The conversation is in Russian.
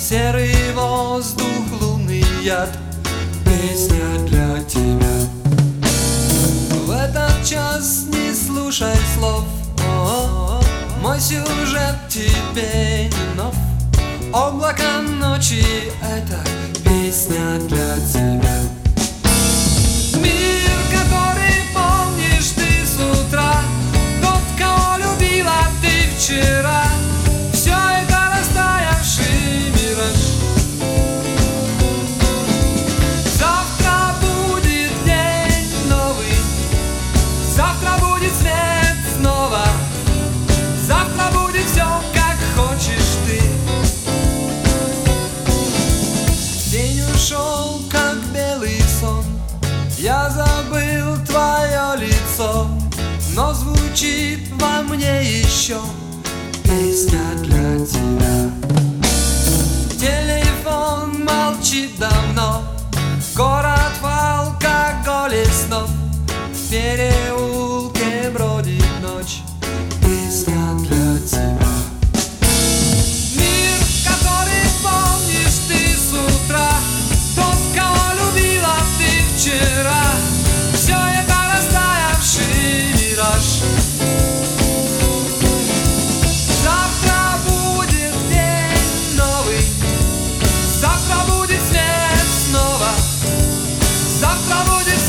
серый воздух, лунный яд, песня для тебя. В этот час не слушай слов, мой сюжет тебе не нов. Облако ночи — это песня для тебя. Мир, который помнишь ты с утра, тот, кого любила ты вчера, все это растаявший мираж. Завтра будет день новый, завтра будет свет снова, завтра будет все, как хочешь ты. День ушел, как белый сон, я забыл твое лицо, но звучит во мне еще песня для тебя. Телефон молчит давно, город в алкоголе снов, в переулке бродит ночь, песня для тебя. Мир, который помнишь ты с утра, тот, кого любила ты вчера, все это растаявший мираж. Завтра будет день новый, завтра будет свет снова, завтра будет